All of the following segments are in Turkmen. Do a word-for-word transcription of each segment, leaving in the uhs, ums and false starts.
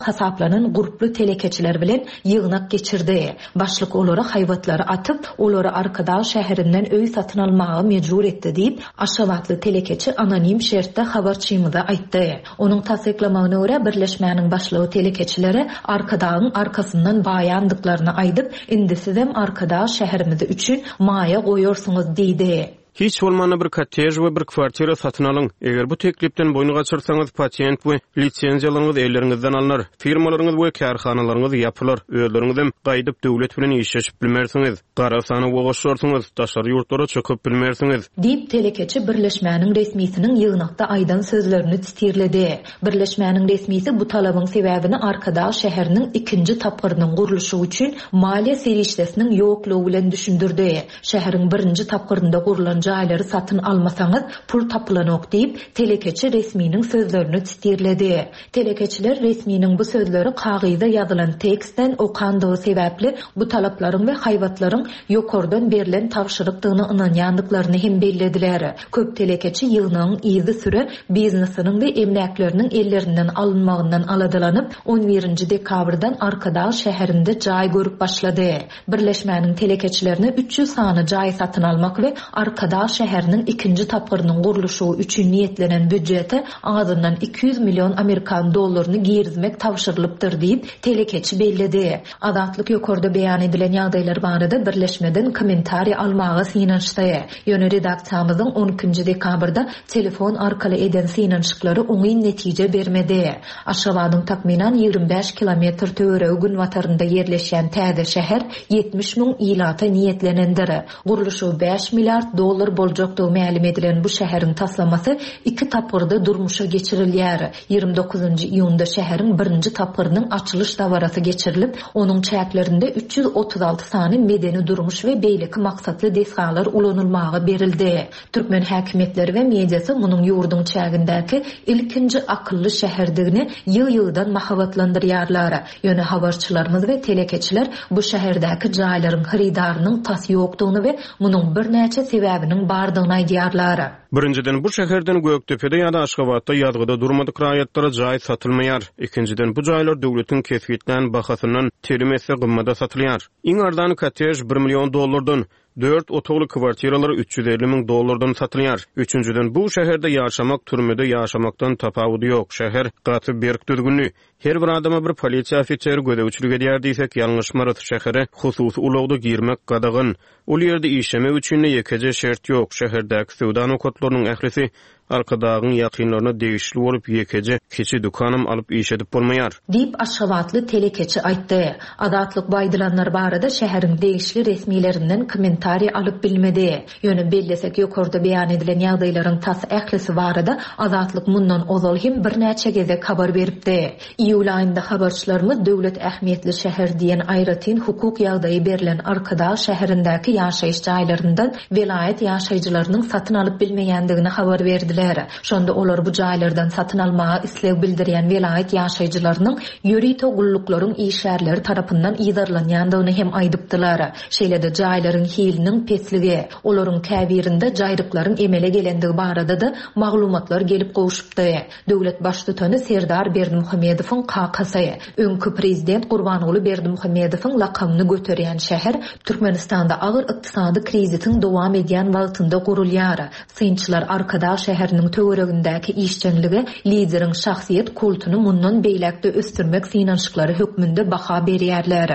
hasaplanan gruplu telekeçiler bilen ýygnak geçirdi. Başlyk olara haýwatlary atyp, olary arkada şäherinden öý satyn almagy mejbur etdi diýip Aşgabatly telekeçi anonim şertde habarçymyda aýtdy. Onuň tasdiklamagyna görä birleşmäniň başlygy telekeçilere arkadagyň arkasyndan baýandyklaryny aýdyp, indi sizem arkada şäherimizde üçin maýa goýorsuňuz diýdi. Hiç bolmanda bir kottej we bir kwartira satyn alyň. Eger bu teklipden boynu gaçyrsaňyz patent we lisenziýalaryňyz elleriňizden alınır. Firmalaryňyz we karhanalaryňyz ýapylar. Özleriňiz hem gaýdyp döwlet bilen işleşip bilmersiňiz. Gara sany goşursaňyz, daşary ýurtlara çykyp bilmersiňiz. Diýip telekeçi birleşmäniň resmiýetiniň ýygnakda aýdan sözlerini titirledi. Birleşmäniň resmiýeti bu talabyň sebäbini arkada şäheriniň ikinji tapgyrynyň guruluşy üçin maliýe serişdesiniň ýoklugy bilen düşündirdi. Şäheriň birinji tapgyrynda gurulan jaýlary satyn almasaňyz pul tapylanok diýip telekeçi resmiýiniň sözlerini titirledi. Telekeçiler resmiýiniň bu sözleri kagyzda ýazylan tekstden okandygy sebäpli bu talaplaryň we haýwatlaryň ýokardan berilen tawşyrykdygyny ynanýandyklaryny hem bellediler. Köp telekeçi ýygynyň izi süre biznesiniň we emlaklarynın ellerinden alınmagyndan aladylanyp on birinji dekabrdan arkada şäherinde jaý görüp başlady. Birleşmäniň telekeçilerine üç yüz sany jaý satyn almak we arkada şäheriniň ikinji tapgyrynyň guruluşy üçin niýetlenen büdjeti azyndan iki yüz milyon Amerikan dollaryny girizmek tawşyrylypdyr diýip telekeçi belledi. Azatlyk ýokarda beýan edilen ýagdaýlar barada birleşmeden kommentariýa almagy synançdy. Ýöne redaksiýamyzyň on ikinji dekabrda telefon arkaly eden synançyklary oňy netije bermedi. Aşgabatyň takminan ýygrimi beş kilometr töweregi gün watarynda ýerleşen täze şäher yetmiş müň ýylata niýetlenendir. Guruluşy beş milliard dollar boljakdygy ma'lum edilen bu şäheriň taslamasy iki tapgyrda durmuşa geçirilýär. ýygrimi dokuzunji iýunda şäheriň birinji tapgyrynyň açylış dawarasy geçirilip, onuň çäklerinde üç yüz otuz alty sany medeni durmuş we beýleki maksatly desgalar ulanylmagy berildi. Türkmen häkimetleri we mediasy munyň ýurduň çägindäki ilkinji akylly şäherdigini ýyl-ýyldan mahabatlandyrýarlar. Ýöne habarçylarymyz we telekeçiler bu şäherdäki jaýlaryň haridarynyň tas ýokdugyny we munyň bir näçe sebäbiniň bardygyny aýdýarlar. Birinciden bu şäherden Göktepe'de ýa-da Aşgabatda ýazgyda durmadyk raýatlara jaý satylmaýar. Ikinciden bu jaýlar döwletiň kesgitlen bahasyndan terimese gymmada satylýar. Iň ardan kottej bir million dollardan, dört otogly kwartiralary üç yüz elli müň dollardan satylýar. Üçüncüden bu şäherde ýaşamak türmede ýaşamakdan tapawudy ýok. Şäher gaty berk düzgünli. Her bir adama bir polisiýa ofiseri gödäwçilik edýär diýsek ýalňyşmarat. Şähere hususy ulagda girmek gadagyn. Ol ýerde işlemek üçin ýekece şert ýok. Şäherdäki sowda nokatlarynyň ählisi arkadagyň ýakynlaryna degişli bolup ýekece keçi dukanam alyp iş edip bolmaýar. Diýip Aşgabatly telekeçi aýtdy. Adatlyk baýdylanlar barada şäheriň degişli resmiýetlerinden kommentariýa alyp bilmedi. Ýöne bellesek ýokarda beýan edilen ýagdaýlaryň tas ählisi barada Adatlyk mundan ozal hem bir näçe gezek habar beripdi. İýul aýynda habarçylarymyz döwlet ähmiýetli şäher diýen aýratyn hukuk ýagdaýy berilen arkada şäherindäki ýaşaýyş jaýlaryndan velayet ýaşaýjylarynyň satyn alyp bilmeýändigini habar berdi. Şonda olar bu jaýlardan satyn almagy isleg bildirýän velayet ýaşaýjylarynyň ýörito gulluklaryň işärleri tarapyndan ýydarlanýandygyny hem aýdypdylar. Şeýlede jaýlaryň hiliniň pesligi, olaryň käbirinde jaýryklaryň emele gelendigi barada da maglumatlar gelip gowuşupdy. Döwlet baş tutany Serdar Berdimuhammedowyň kakasy, öňkü prezident Gurbanoğlu Berdimuhammedowyň lakabyny göterýän şäher Türkmenistanda agyr ykdysady kriziň dowam edýän wagtynda gurulýar. Synçylar arkada şäher töweregindäki işçenligi lideriň şahsiýet kultuny mundan beýlekde östürmek synançyklary hökmünde baha berýärler.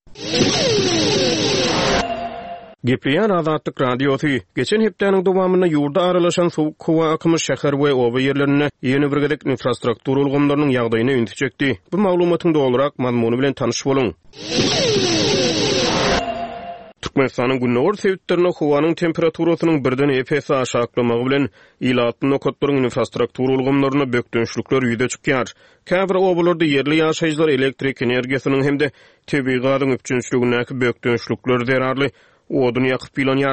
Gepleýän Azatlyk radiosy geçen hepdeniň dowamyna ýurda aralaşan sowuk howa akymy şäher we oba ýerlerine ýeni bir gedek infrastruktura ulgamlarynyň ýagdaýyna ünti çekdi. Bu maglumatyň dogrurak mazmuny bilen tanyş boluň. Türkmenistanyň günnäwir sebäplerine howanyň temperaturasynyň birden epesi aşaklamagy bilen ýylatyn okatlaryň infrastruktura ulgamlaryna bökdönçlükler ýüze çykýar. Käbir obalarda ýerli ýaşaýjylar elektrik energiýasynyň hemde tebii gazyň öpjünçligindäki bökdönçlükler zerarly odun ýakyp bilanýarlar.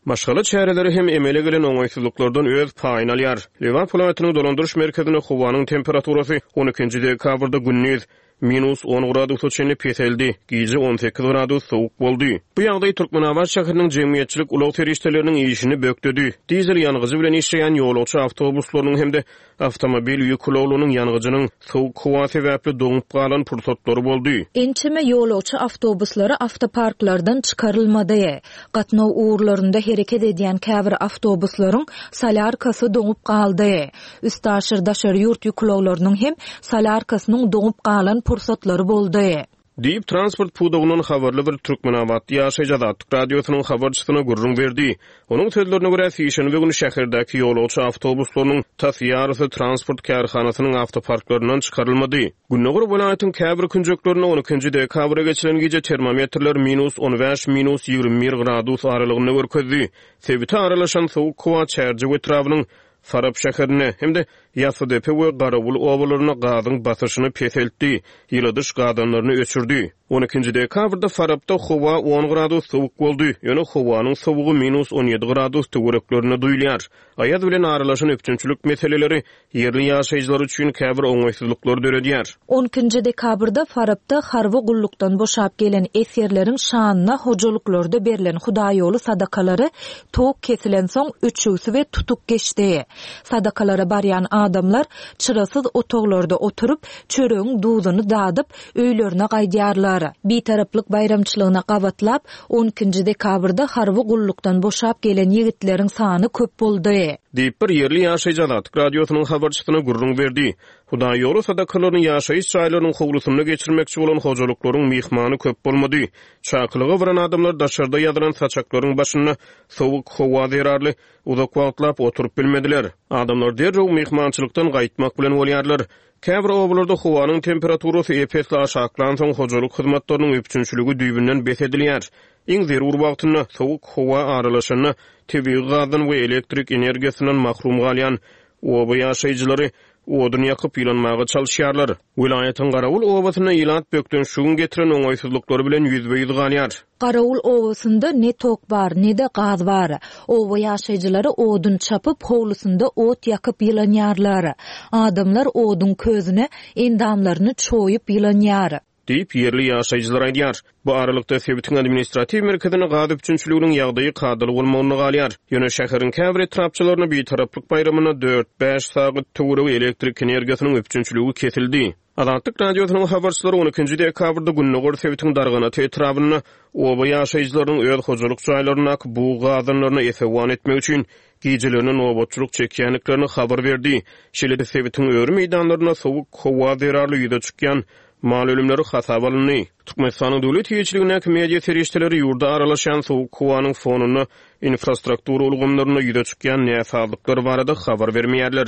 Maşgaly çäreleri hem emele gelen oňaýsızlyklardan öz paýyny alýar. Liwan polatynyň dolandyryş merkezine howanyň temperaturasy on ikinji dekabrda günnüz minus on gradus çenli peseldi. Gije on sekiz gradus sowuk boldy. Bu ýagdaý Türkmenabad şäheriniň jemgyýetçilik ulak terişdeleriniň işini bökdedi. Dizel ýangyjy bilen işleýän ýolagçy awtobuslarynyň hemde awtomobil ýükleýäriniň ýangyjynyň sowuk howa sebäpli doňup galan pursatlary boldy. Ençime ýolagçy awtobuslary awtoparklardan çykarylmady. Gatnaw uğurlarynda hereket edýän käbir awtobuslaryň salarkasy doňup galdy. Üstaşyr-daşyr ýurt ýükleýäriniň hem salarkasynyň doňup galan pursatlary boldy. Diýip transport pudugynyň habarly bir Türkmenabad ýaşaýjy Azatlyk radiosynyň habarçysyna gurrun berdi. Onuň sözlerine görä Sişen we Güni şäherdäki ýolagçy awtobuslarynyň tasyýarysy transport kärhanasynyň awtoparklarynyň çykarylmady. Günnägur welaýatyň käbir künjeklerine on ikinji dekabra geçiren gije termometrler minus on beş minus ýigirme bir gradus aralygyny görkezdi. Sebiti aralaşan sowuk howa çärji we trawynyň Farab şäherine hemde Ýasydepe we Garawul owalaryna gazyň basyşyny peseltdi, ýyladyş gadanlaryny öçürdi. on ikinji dekabrda Farabda howa on gradus sowuk boldy. Ýöne howanyň sowugy minus on ýedi gradus töwereklerini duýulýar. Aýaz bilen aralaşan öpçünçülük meseleleri ýerli ýaşaýjylar üçin käbir oňaýsızlyklar döredýär. on ikinji dekabrda Farabda harby gullukdan boşap gelen eserleriň şanyna hojalyklarda berilen Hudaý ýoly sadakalary tok kesilen soň üçüsi we tutuk geçdi. Sadakalara barýan adamlar çyrasyz otoglarda oturup çöregiň duzyny dadyp öýlerine gaýdýarlar. Bir taraplyk bayramçylygyna gabatlap on ikinji dekabrda harby gullukdan boşap gelen ýigitleriň sany köp boldy. Diýip bir ýerli ýaşaýjy Azatlyk radiosynyň habarçysyna gurrun berdi. Hudaý ýoly sadakalaryň ýaşaýyş çaýlarynyň howlusyny geçirmekçi bolan hojalyklaryň mihmany köp bolmady. Çaklygy bilen adamlar daşarda ýadyran saçaklaryň başyna sowuk howa zerarly uzak wagtlap oturup bilmediler. Adamlar derrew mihmançylykdan gaýtmak bilen bolýarlar. Käbir owlarda howanyň temperaturasy epesli aşaklan soň hojalyk hyzmatlarynyň öpçünçüligi düýbünden besedilýär. Iň zerur wagtynda sowuk howa aralaşyny tebii gazyň we elektrik energiýasynyň mahrum galýan oba ýaşaýjylary odun ýakyp ýylanmagy çalyşýarlar. Welaýatyň Garawul owasyna ýylat bökden şuň getiren oňaýsızlyklary bilen ýüzbe-ýüz galýar. Garawul owasynda ne tok bar, ne de gaz bar. Owa ýaşaýjylary odun çapyp howlusynda ot ýakyp ýylanýarlar. Adamlar odun közüne endamlaryny çoýup ýylanýar. Diýip ýerli ýaşaýjylar aýdýar. Bu aralykda Sebitiň administrativ merkezine gaz üçünçüliginiň ýagdaýy kadyl bolmagyny galýar. Ýöne şäheriň käbir etrapçylaryna bir taraplyk bayramyna dört beş saat töwereg elektrik energiýasynyň üçünçüligi kesildi. Azatlyk radiosynyň habarçylary on ikinji dekabrda günnägur Sebitiň dargana tetrawyny oba ýaşaýjylaryň öz hojalyk çaýlaryna bu gazanlaryny esewan etmek üçin gijelerini nowatçylyk çekýänliklerini habar berdi. Şeýle Sebitiň öýre meýdanlaryna sowuk howa zerarly ýüze çykýan mal ölümleri hasap alınny. Türkmenistanyň döwlet ýetirligine media terişdeleri ýurda aralaşan sowuk howanyň fonuny infrastruktura ulgamlaryna ýüze çykýan näsalyklary barada habar bermeýärler.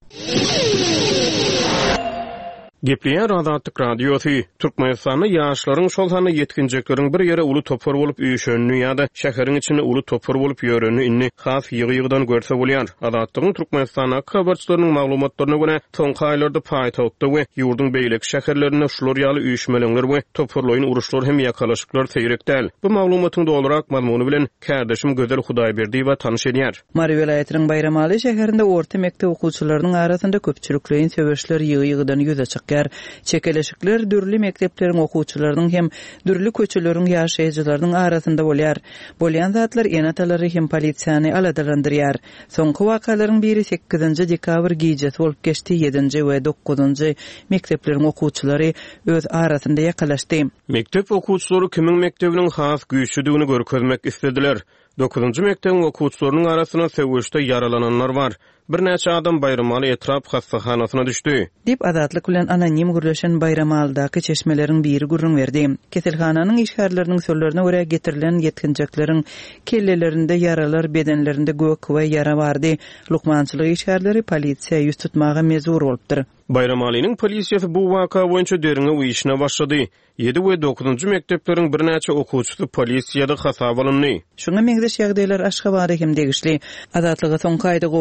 Gepliýär Azatlyk radiosy Türkmenistanyň ýaşlaryň şol sany yetkinjekleriň bir ýere uly topar bolup üýşenni ýa-da şäheriň içinde uly topar bolup ýörenni inni has ýygy-ýygydan görse bolýar. Azatlygyň Türkmenistana habarçylarynyň maglumatlaryna görä soňky aýlarda paýtagtda we ýurdun beýlek şäherlerinde şular ýaly üýşmeler we toparlaýyn uruşlar hem ýakalaşyklar seýrekdäl. Bu maglumatyň dolarak mazmuny bilen kärdeşim Gözel Hudaýberdi we tanyş edýär. Mary welaýatynyň Bayramaly şäherinde orta mekdep okuwçylarynyň arasynda köpçülikleýin söwüşler ýygy-ýygydan ýüze çykýar. Çekeleşikler dürli mektepleriň okuwçylarynyň hem dürli köçeleriň ýaşaýjylarynyň arasynda bolýar. Bolýan zatlar enatalary hem polisiýany aladalandyrýar. Soňky wakalaryň biri sekizinji dekabr gijesi bolup geçdi. ýedinji we dokuzunji mektepleriň okuwçylary öz arasynda ýakalaşdy. Mektep okuwçylary kimiň mektebiniň has güýçlüdigini görkezmek istediler. dokuzunji mektebiň okuwçylarynyň arasynda söwüşde yaralananlar bar. Bir näçe adam Bayramaly etrap hastahanasyna düşdi. Dip Azatlyk bilen anonim gürleşen Bayramaldaky çeşmeleriň biri gurrun berdi. Keselhananyň işgärleriniň sözlerine görä getirilen yetkinjekleriň kellelerinde yaralar, bedenlerinde gök we yara bardy. Lukmançylyk işgärleri polisiýa ýüz tutmaga mezur bolupdyr. Bayramalynyň polisiýasy bu waka boýunça deriňe uýuşna başlady. ýedi we dokuzunji mektepleriň bir näçe okuwçysy polisiýada hasap alındy. Şuňa meňzeş ýagdaýlar Aşgabat hem degişli. Azatlyga soňky aýda gowşan video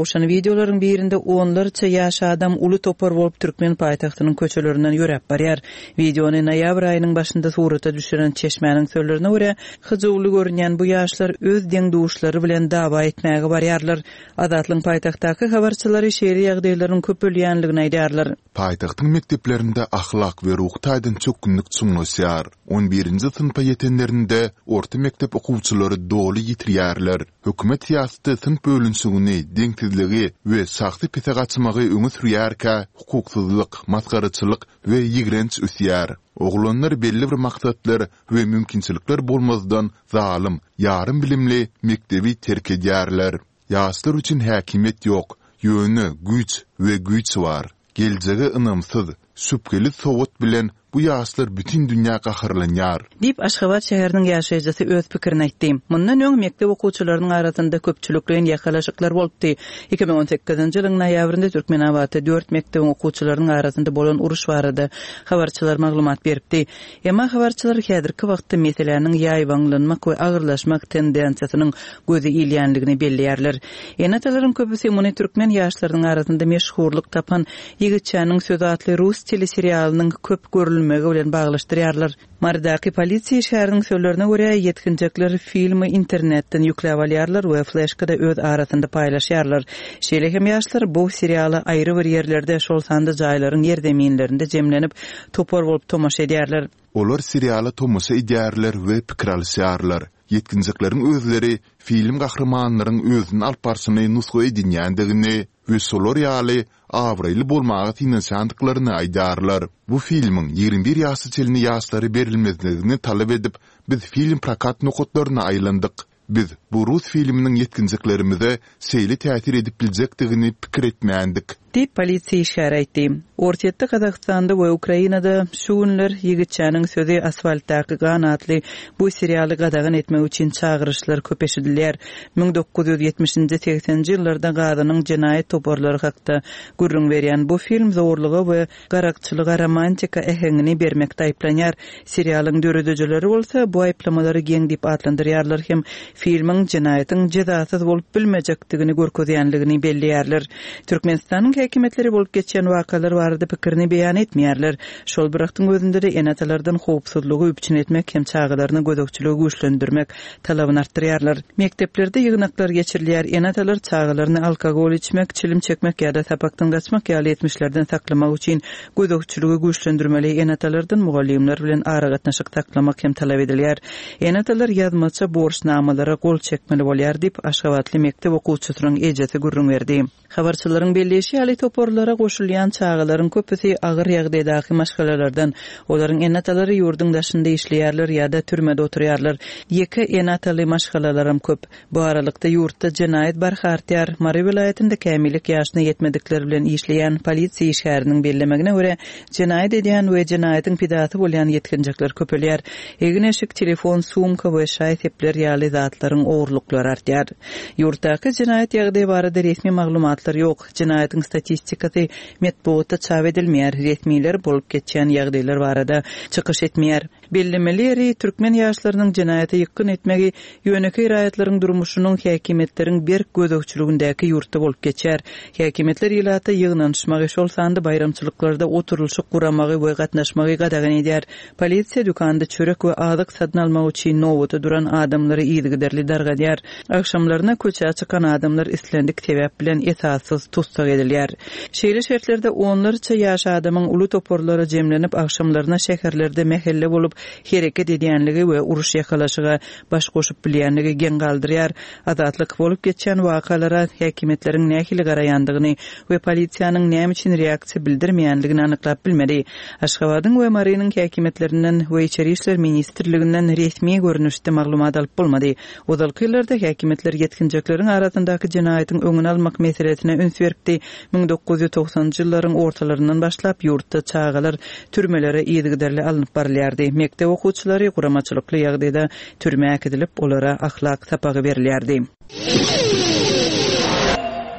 videolaryň birinde onlarça ýaş adam uly topar bolup Türkmen paýtagtynyň köçelerinden ýörep barýar. Videony noýabr aýynyň başynda surata düşüren Çeşmäniň sözlerine görä, hyjywly görünýän bu ýaşlar öz deňduşlary bilen dawa etmäge barýarlar. Azatlyň paýtagtdaky habarçylary şeýle ýagdaýlaryň köpelýänligini aýdarlar. Paýtagtyň mekdeplerinde ahlak we ruh taýdan çok günlük çuňlaşýar. on birinji synpa ýetenlerinde orta mektep okuwçylary doly ýitirýärler. Hökümet ýasty synp bölünşigini, deňtizligi we saxty pete gaçmagy öňe sürýärkä, hukuksyzlyk, maskaraçylyk we ýigrenç üsýär. Oglanlar belli bir maksatlar we mümkinçilikler bolmazdan zalim, yarım bilimli mektebi terk edýärler. Ýaşlar üçin häkimet ýok, ýöne, güç we güç var. Geljegi ynamsyz, süpgeli sowat bilen bu ýaşlar bütün dünýä gaharlanýar. Dip Aşgabat şäheriniň ýaşaýjysy öz pikirini aýtdy. Mundan öň mektep okuwçylarynyň arasynda köpçülikleň ýakalaşyklar bolupdy. iki bin on sekizinji ýylyň noýabrynda Türkmenawatda dört mektep okuwçylarynyň arasynda bolan uruş barady. Habarçylar maglumat beripdi. Emma habarçylar häzirki wagtda meseleleriň ýaýbanlanmak we agyrlaşmak tendensiýasynyň gözi ilýänligini belliýärler. Enatalaryň köpüsi muny türkmen ýaşlarynyň arasynda meşhurlyk tapan Ýigitçäniň sözi atly rus teleserialynyň köp görülmegi bilen baglaşdyrýarlar. Mardaky polisiýa şäheriniň sözlerine görä, ýetkinjekler filmi internetden ýükläp alýarlar we flashkada öz arasynda paýlaşýarlar. Şeýle hem ýaşlar bu serialy aýry bir ýerlerde şol sanda jaýlaryň ýerdeminlerinde jemlenip topar bolup tomaşa edýärler. Olar serialy tomaşa edýärler we pikir alýarlar. Ýetkinjekleriň özleri film gahrymanylaryň özüni alparsyny nusga edinýändigini we solar ýaly awraýly bolmagy tinçandyklaryny aýdarlar. Bu filmiň ýigrimbi bir ýaşy çelini ýaşlary berilmezligini talap edip biz film prakat nokotlaryna aýlandyk. Biz bu rus filminiň ýetkinjeklerimize seýli täsir edip biljekdigini pikir etmändik. Dip polisiýa şäherdi. Ortatda Kazakstanda we Ukrainada şu günler Ýigitçäniň sözi asfaltdaky ganatly bu serialy gadagan etmek üçin çağırışlar köp eşidilýär. bin dokuz yüz ýetmişinji seksenji ýyllarda gadynyň jenaýet toparlary hakda gürrüň berýän bu film zorlugy we garakçylyga romantika ehengini bermekde aýplanýar. Serialyň döredüjileri bolsa bu aýplamalary geň dip atlandyrýarlar hem filmiň jenaýetin jezasyz bolup bilmejekdigini görkezýänligini belliýärler. Türkmenistanyň häkimetleri bolup geçen wakalar barada pikirini beýan etmeýärler. Şol birakdyň özünde de enatalardan howpsuzlygy üpçün etmek hem çağalaryny gödökçüligi güçlendirmek talabyny artdyrýarlar. Mekteplerde ýygnaklar geçirilýär. Enatalar çağalaryny alkogol içmek, çilim çekmek ýa-da sapakdan gaçmak ýaly etmişlerden saklamak üçin gödökçüligi güçlendirmeli enatalardan mugallimler bilen ara gatnaşyk saklamak hem talap edilýär. Enatalar ýazmaça borçnamalara gol çekmeli bolýar dip Aşgabatly mektep okuwçysynyň ejesi gürrüň berdi. Habarçylaryň belleşi ýaly toporlara goşulýan çağalaryň köpüsi agyr ýagdaýdaky maşgalalardan, olaryň enatalary ýurdun daşynda işleýärler ýa-da türmede oturýarlar. Ýeke enataly maşgalalarym köp. Bu aralykda ýurtda jenaýet barhartýar. Mary vilayetinde kämillik ýaşyna ýetmedikleri bilen işleýän polisiýa şäheriniň bellemegine görä, jenaýet edýän we jenaýetin pidasy bolýan ýetkinjekler köpelýär. Egneşik telefon, sumka we şaý sepler ýaly zatlaryň ogurlyklary artýar. Ýurtdaky jenaýet ýagdaýy barada resmi maglumatlar ýok. Jenaýetin statistikasy metbuatda çap edilmeýär. Resmiler bolup geçen ýagdaýlar barada çykyş etmeýär. Bellemeleri türkmen ýaşlarynyň jenaýete ýykyn etmegi ýöneki raýatlaryň durmuşynyň häkimetleriň berk gödökçüligindäki ýurtda bolup geçer. Häkimetler ýylata ýygnanyşmagy şol sandy bayramçylyklarda oturulşy guramagy we gatnaşmagy gadagan edýär. Polisiýa dükanda çörek we azyk satyn almak üçin nowata duran adamlary ýygyderli dargadýar. Akşamlaryna köçe çykan adamlar islendik sebäp bilen esassız tutsak edilýär. Şeýle şertlerde onlarça ýaş adamyň uly toporlary jemlenip akşamlaryna şäherlerde mehelle bolup hereket edýänligi we uruş ýakalaşyga baş goşup bilýänligi geň galdyrýar. Azatlyk bolup geçen wakalara häkimetleriň nähili garaýandygyny we polisiýanyň näme üçin reaksiýa bildirmeýänligini anyklap bilmedi. Aşgabatyň we Marynyň häkimetlerinden we Içeri işler ministrliginden resmi görnüşde maglumat alyp bolmady. Ozalky ýyllarda häkimetler ýetkinjekleriň arasyndaky jenaýetin öňüni almak meselesine üns beripdi. bin dokuz yüz toksanjy ýyllaryň ortalaryndan başlap ýurtda çağalar türmelere ýygyderli alınıp barylýardy. Mektep okuwçylary guramaçylykly ýagdaýda türmäge edilip olara ahlak sapagy berilýärdi.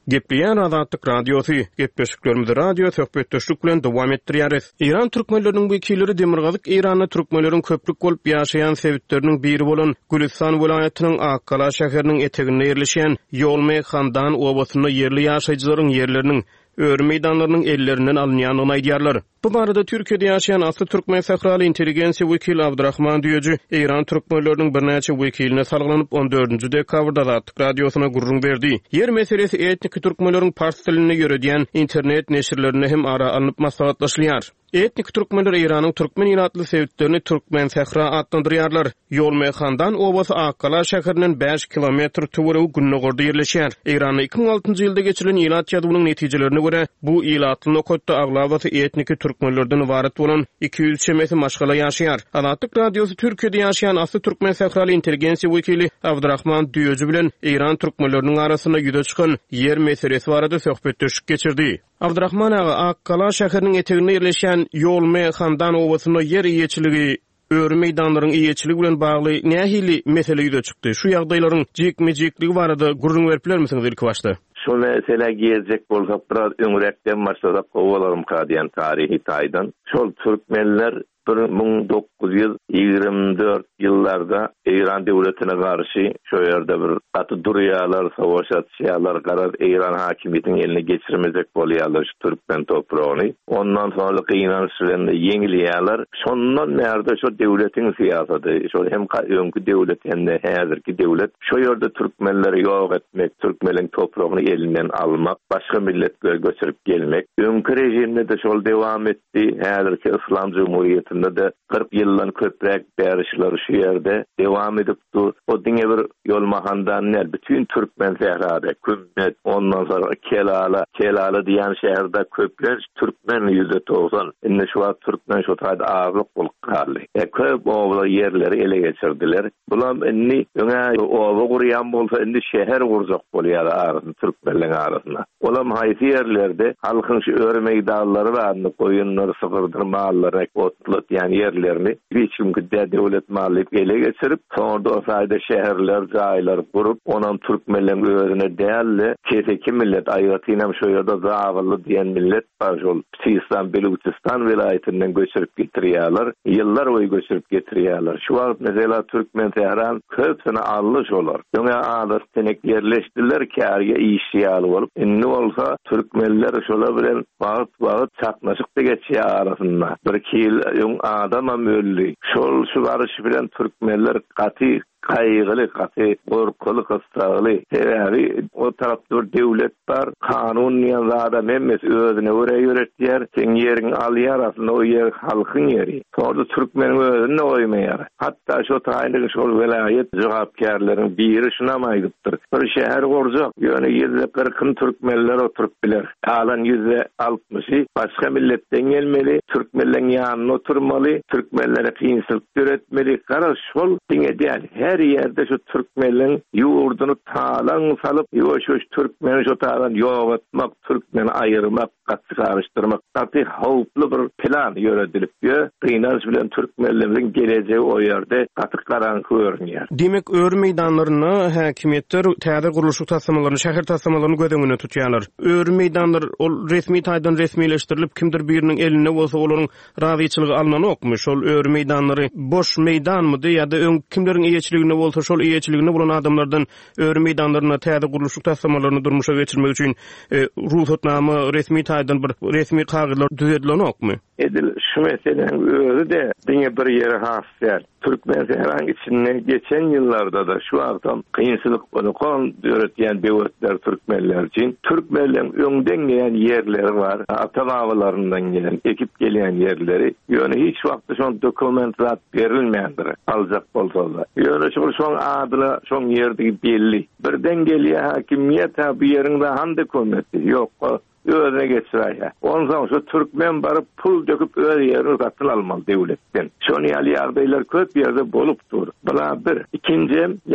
Gepleyen Azatlyk Radiosu, gepleşiklerimizi radio söhbetdeşlik bilen dowam etdirýäris. İran türkmenleriniň wekilleri Demirgazyk İranly türkmenleriň köplük bolup ýaşaýan sebitleriniň biri bolan Gülistan welaýatynyň Akkala şäheriniň eteginde ýerleşen Ýolmy Handan obasyna ýerli ýaşaýjylaryň ýerleriniň öwrü meýdanlarynyň ellerinden alınýanyny aýdýarlar. Bu barada Türkiýede ýaşaýan asly türkmen sakraly intelligensiýa wekili Abdurrahman Düýeji İran türkmenleriniň birnäçe wekiline salgylanyp on dördünji dekabrda Azatlyk Radiosyna gurrun berdi. Yer meselesi etnik türkmenleriň fars diline ýöredýän internet neşirlerine hem ara alınıp maslahatlaşýar. Etnik türkmenler İranyň türkmen ýatly sebitlerini türkmen sakra adlandyrýarlar. Ýolmy Handan obasy Akkala şäherinden beş kilometr töwereg Günnogorda ýerleşýär. Iranyň iki ming altyncy ýylda geçirilen ýylat ýadybynyň netijelerine görä bu ýylatly nokatda aglawaty etnik türkmenlerden ibaret bolan iki ýüz şemesi maşgala ýaşaýar. Azatlyk Radiosu Türkiýede ýaşaýan asly türkmen sakraly intelligensiýa wekili Abdurrahman Düýeji bilen İran türkmenleriniň arasyna ýüze çykan yer meselesi barada söhbetdeşik geçirdi. Abdurrahman aga Akkala şäheriniň eteginde ýerleşýän Ýolmy Handan obasyna yer ýeçiligi öwrü meýdanlaryň ýeçiligi bilen bagly nähili mesele ýüze çykdy. Şu ýagdaýlaryň jekme-jekligi barada gurrun beripler misiniz ilki başda? Şu mesele gezecek bolsak biraz öňrekden başlasak owalarym kadýan tarihi taýdan. Şol türkmenler bir ming dokuz yüz ýygrimi dört ýyllarda İran döwletine garşy şu ýerde bir gaty durýarlar, savaş açýarlar, garaz İran hakimiýetiniň eline geçirmezek bolýarlar şu türkmen topragyny. Ondan sonra kynanyşlarynda ýeňilýärler. Şondan näde şu döwletiň siýasaty, şu hem öňkü döwlet hem de häzirki döwlet şu ýerde türkmenleri ýok etmek, türkmeniň topragyny elinden almak, başga milletler göçürüp gelmek. Öňkü rejimde de şol dewam etdi. Häzirki İslam Jumhuriýetinde de kırk ýyldan köprek berişler şu ýerde dewam edip dur. O diňe bir Ýolmy Handan näl bütün türkmen sehrada Kümmet, ondan sonra Kelala, Kelala diýen şäherde köpler türkmen ýüze togsan. Indi şu wagt türkmen şu taýda aglyk bolup galdy. E köp owla ýerleri ele geçirdiler. Bular indi öňe owa gurýan bolsa indi şäher gurjak bolýar arasynda türkmenliň arasyna. Olam haýsy ýerlerde halkyň şu öwrü meýdanlary barny goýunlary sygyrdyrmalar, otlat ýani ýerlerini hiç kim gidä döwlet mallyk ele geçirip, sonra o saýda şäherler, jaýlar gurup, onan türkmenlerin özüne däli, keseki millet aýratynam şu ýerde zawally diýen millet bar şol Sistan, Beluçistan welaýatynyň göçürüp getirýärler, ýyllar boýy göçürüp getirýärler. Şu wagt mesela türkmen Tehran köpsini allyş olar. Ýöne adat tenek ýerleşdiler kärge işýaly bolup, indi bolsa türkmenler şolar bilen wagt-wagt çatnaşykda geçýär arasynda. Bir kil ýöň adama mölli. Şol şu barış bilen türkmenler gaty kaygıly, gaty gorkuly, gystagly. Sebebi o tarapda bir döwlet bar, kanun ýa-da emmes özüne göre ýöretýär. Sen ýeriň alýar, aslında o ýer halkyň ýeri. Sonra türkmen özüne oýmaýar. Hatda şu taýyny şol welaýet jogapkärleriň biri şuna maýdypdyr. Bir şäher gorjak, ýöne ýerde kırk türkmenler oturup biler. Alan yüzde altmışy başga milletden gelmeli, türkmenlerin ýanyna oturmaly, türkmenlere kynçylyk göretmeli. Gara şol diňe diýär. Her ýerde şu türkmenlerin ýurduny talan salyp, ýoş-ýoş türkmeni şu talan ýok etmek, türkmeni aýyrmak, gaty garşdyrmak, gaty howply bir plan ýöredilip ýö. Kynanç bilen türkmenleriň geleceği o ýerde gaty garaňky görünýär. Demek öwrü meýdanlaryna häkimetler täze gurulşyk taslamalaryny, şäher taslamalaryny göz tutýarlar. Öwrü meýdanlar ol resmi taýdan resmileşdirilip kimdir biriniň eline bolsa olaryň razyçylygy alynan okmuş. Şol öwrü meýdanlary boş meýdanmydy ýa-da kimleriň ýeçiligine bolsa şol ýeçiligine bolan adamlardan öwrü meýdanlaryna täze gurulşyk taslamalaryny durmuşa geçirmek üçin e, ruhsatnama resmi taýdan bir resmi kagyllar düzedilen okmy? Edil şu meselenin özü de diňe bir ýere hasýar. Türkmen Tehran içinden geçen ýyllarda da şu adam kynçylyk bolýan döwretýän döwletler türkmenler için türkmenlerin öňden gelen ýerleri var. Ata-babalaryndan gelen, ekip gelýän ýerleri. Ýöne hiç wagtda şol dokumentlar berilmeýändir. Aljak bolsa. Ýöne şol şoň adyna, şoň ýerdigi belli. Birden gelýär hakimiýet ha bu ýeriňde han dokumenti ýok. Özüne geçirýär. Ondan şu türkmen barıp pul döküp öz ýerini satyn almaly döwletden. Şonu ýalyardaýlar köp ýerde bolupdyr. Bula bir. İkinji,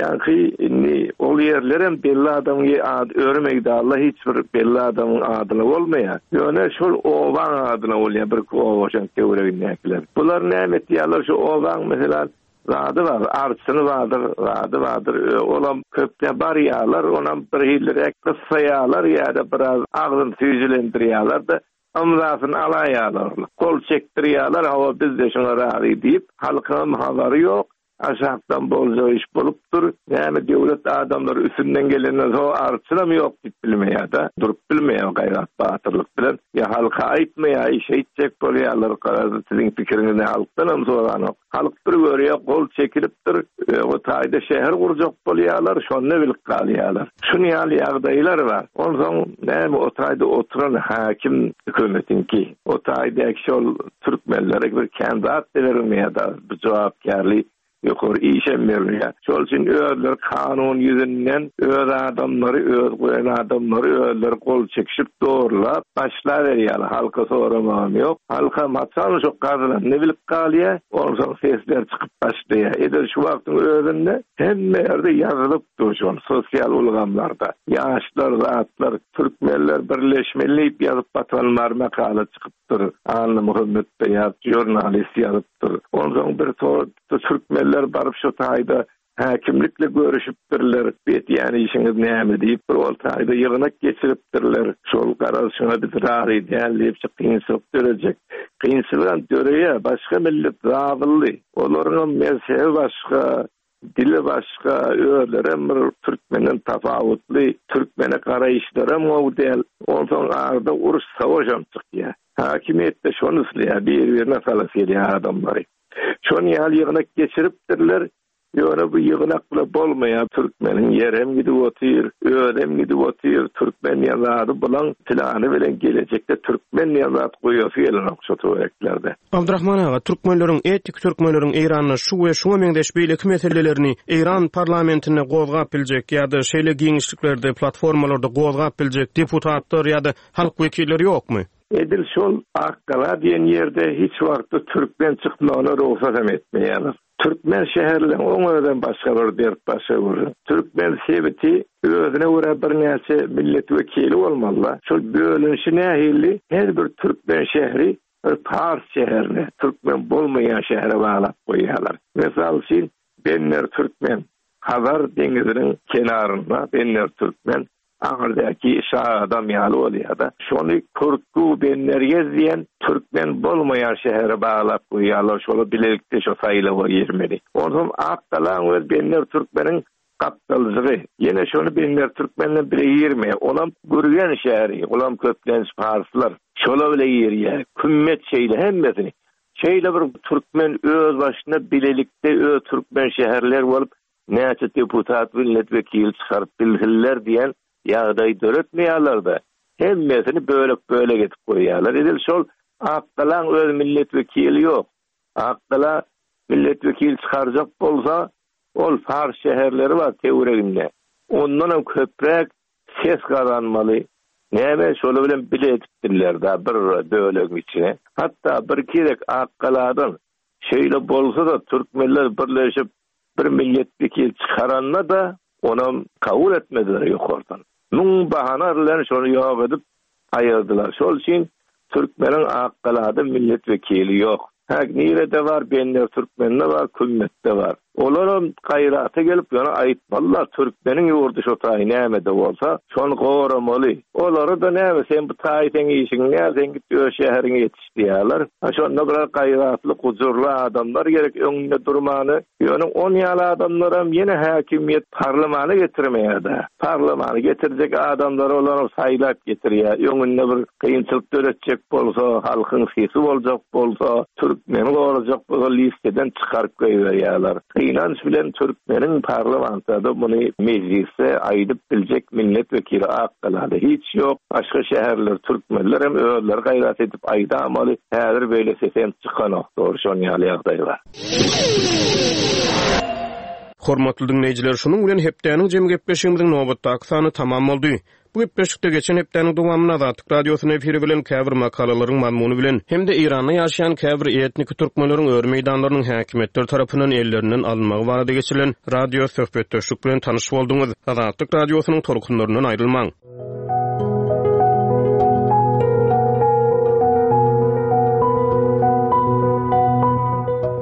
ýa-ni ol ýerlerem belli adamgy ad örmekde Allah hiç bir belli adamyň adyna bolmaýar. Ýöne şol owaň adyna bolýar bir owaşan döwretler. Bular näme etýärler şu owaň meselem Zady var, arçyny vardır, zady vardır. Olam köpde bar ýalar, onam bir hillerek kıssaýalar ýa-da biraz agzyn tüýjilendirýärler de amzasyny alaýarlar. Kol çekdirýärler, hawa bizde şoňa razy diýip, halkyň habary ýok. Aşağıdan bolca iş bolupdur. Yani devlet adamları üstünden gelenler o arçına mı yok dip bilmeye da durup bilmeye gayret batırlık bilen ya halka aytmaya işe itecek bolýarlar qarazy sizin pikiriňiz ne halkdan hem soran halk bir görüyor kol çekilipdir e, o taýda şäher gurjak bolýarlar şonu bilip galýarlar şunu ýaly ýagdaýlar var ondan näme o taýda oturan hakim hökümetinki o taýda şol türkmenlere bir kandidat berilmeye da bir jogapkärlik Yokor işem vermiyor. Şol için öğler kanun yüzünden öz adamları, öz koyan adamları öğler kol çekişip doğrulap başla veriyor. Halka soramam yok. Halka matsan çok kadar ne bilip kalıyor. Ondan sesler çıkıp başlıyor. Eder şu vaktin özünde hem yerde yazılıp duruşun sosyal ulgamlarda. Yaşlar, zatlar, Türkmenler birleşmeliyip yazıp batanlar makale çıkıp durur. Anlı Muhammed Beyaz, jurnalist yazıp durur. Ondan bir to Türkmenler barıp şu taýda häkimlikle görüşipdirler. Bet yani işiniz näme diýip bir ol taýda ýygynak geçiripdirler. Şol garaşyna bir rary dällip çykynsyk dörecek. Kynsylan döreýe başga millet zawylly. Olaryň mezhebi başga, dili başga, öýlerim bir türkmenden tafawutly, türkmene garaýşlara model. Ondan arda uruş savaşam çykýar. Hakimiýet de şonu isleýär, bir-birine salasýar adamlary. Şonu ýaly ýygynak geçiripdirler. Ýöne bu ýygnakla bolmaýan türkmeniň ýerem gidip otyr, öýdem gidip otyr, türkmen ýazady bilen plany bilen gelecekde türkmen ýazat goýýar ýelen okşatýarlar. Abdurrahman aga, türkmenleriň etnik türkmenleriň Eýranyna şu we şuňa meňdeşbeýlik meselelerini Eýran parlamentine gozgap biljek ýa-da şeýle giňişliklerde, platformalarda gozgap biljek deputatlar ýa-da halk wekilleri ýokmy? Edil şol Akkala diýen ýerde hiç wagtda türkmen çykmagyna ruhsat etmeýärler. Türkmen şäherleri oňadan başga bir dert başa Türkmen sebeti özüne göre bir näçe millet wekili bolmaly. Şol bölünşi nähili her bir Türkmen şäheri bir Pars şäherine, Türkmen bolmaýan şähere baglap goýýarlar. Mesal üçin Benner Türkmen, Hazar deňiziniň kenarynda Benner Türkmen Ağırdaki şah adam ýaly bolýar. Şonu Türkü benlerge diýen türkmen bolmaýan şähere baglap goýýarlar. Şolu bilelikde şo saýlaba ýermeli. Ondan Akkala we benler türkmeniň kapdalzygy. Ýene şonu benler türkmenle bile ýerme. Onam gürgen şäheri, olam köplenç parslar. Şola bile ýerýär. Kümmet şeýle hemmesini. Şeýle bir türkmen öz başyna bilelikde öz türkmen şäherler bolup näçe deputat, milletvekil çykaryp bildirler diýen ýagdaý döretmeýärler da. Hemmesini bölek bölek etip goýýarlar. Edil şol Akkala öz milletvekili ýok. Akkala milletvekil çykarjak bolsa, ol Fars şäherleri bar teoreginde. Ondan hem köprek ses kazanmaly. Näme şol bilen bile etipdirler da bir döwletin içine. Hatta bir kerek Akkaladan şeýle bolsa da türkmenler birleşip bir milletvekil çykaranna da onam kabul etmediler ýokardan. Nun bahana bilen şonu ýok edip aýyrdylar. Şol üçin türkmeniň Akkalada milletvekili ýok. Häk nirede var, benler türkmeninde var, kümmette var. Olaram gaýraty gelip ýana aýtmalylar, türkmeniň ýurdy şo taý näme de bolsa, şonu goramaly. Olary da näme sen bu taýdan işiň näme sen git öz şäheriňe ýetişdiýärler. Şonda bir gaýratly, gujurly adamlar gerek öňünde durmany. Ýöne on ýaly adamlar hem ýene häkimiýet parlamentine getirmeýärdi. Parlamentine getirjek adamlar olary saýlap getirýär. Öňünde bir kynçylyk döretjek bolsa, halkyň sesi boljak bolsa, türkmen bolajak bu listeden çykaryp goýýarlar. Inanç bilen türkmeniň parlamentada bunu meclise aýdyp biljek milletvekili Akkalada hiç ýok. Başga şäherler türkmenler hem öýler gaýrat edip aýdamaly. Häzir beýle sesem çykanok dogry şonu ýaly ýagdaý bar. Hormatly dinleýijiler, şunuň bilen hepdeniň jemgepleşigimiziň nowbatdaky sany tamam boldy. Bu hepleşikde geçen hepdeniň dowamyna Azatlyk radiosyny efiri bilen käbir makalalaryň mazmuny bilen hem de Eýranda ýaşaýan käbir etnik türkmenleriň ör meýdanlarynyň häkimetler tarapyndan ellerinden alınmagy barada geçirilen radio söhbetdeşlik bilen tanyş bolduňyz. Azatlyk radiosynyň torkunlaryndan aýrylmaň.